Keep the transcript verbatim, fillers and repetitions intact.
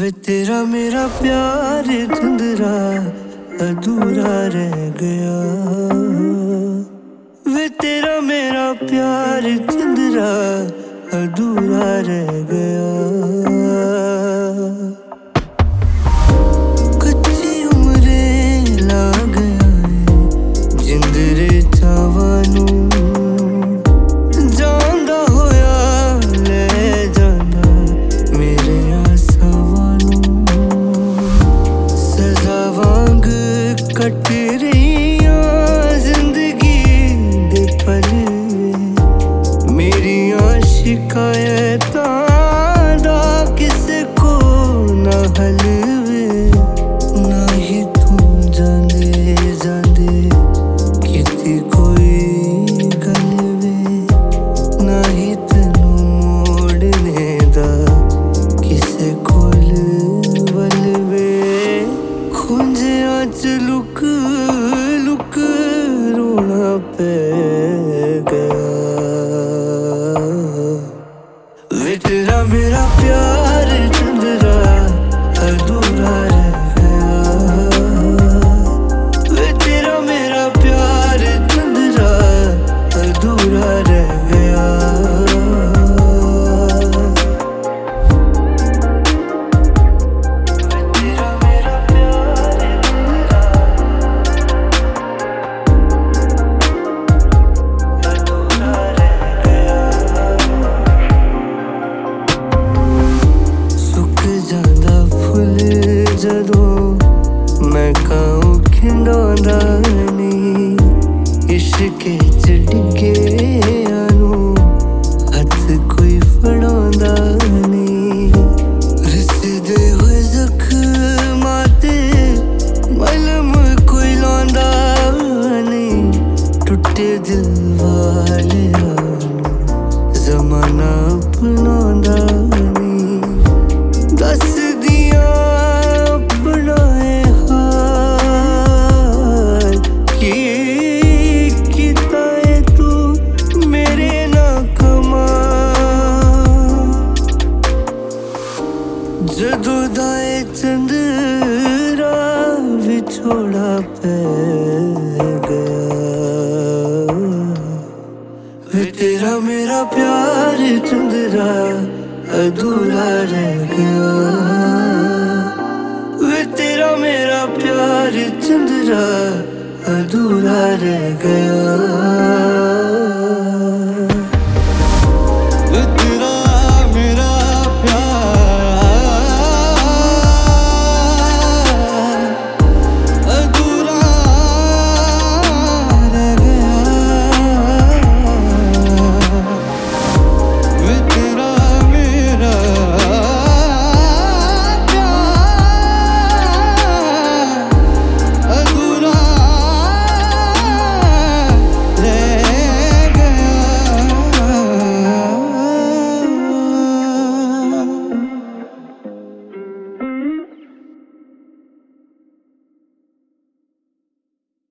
वे तेरा मेरा प्यार चंद्रा अधूरा रह गया। वे तेरा मेरा प्यार चंद्रा अधूरा रह गया। कच्ची उम्रे ला गया जिंदरे चावानू जांदा होया ले जाना मेरे आसावानू। सजा वांग कट रहियां जिंदगी दे पल मेरियां शिकायतां दा किसे को ना हल वे। ना ही तू जांदे जांदे किती कोई गल वे। ना ही तैनू मोड़ने दा किसे कोल वल वे। खुंजियां च लुक लुक रोना पै गया। वे तेरा मेरा प्यार चंद्रा अधूरा रह गया। वे तेरा मेरा प्यार चंद्रा अधूरा रह गया। वे तेरा मेरा प्यार चंद्रा अधूरा रह गया। सुक जांदा फुल जदों मैं काऊं खिंडोंदा नहीं। इश्के च डिगे आनू हथ कोई फड़ोंदा नहीं। रिसदे होए जख्मां ते मलम कोई लांदा नहीं। टुटे दिल वालियां नू ज़माना अपनांदा नहीं। दस दियां अपना ए हाल की कीता ए तू मेरे ना कमाल। जदों दा ए चंद्रा विछोड़ा पै गया। वे तेरा मेरा प्यार चंद्रा अधूरा रह गया। वे तेरा मेरा प्यार चंद्रा अधूरा रह गया।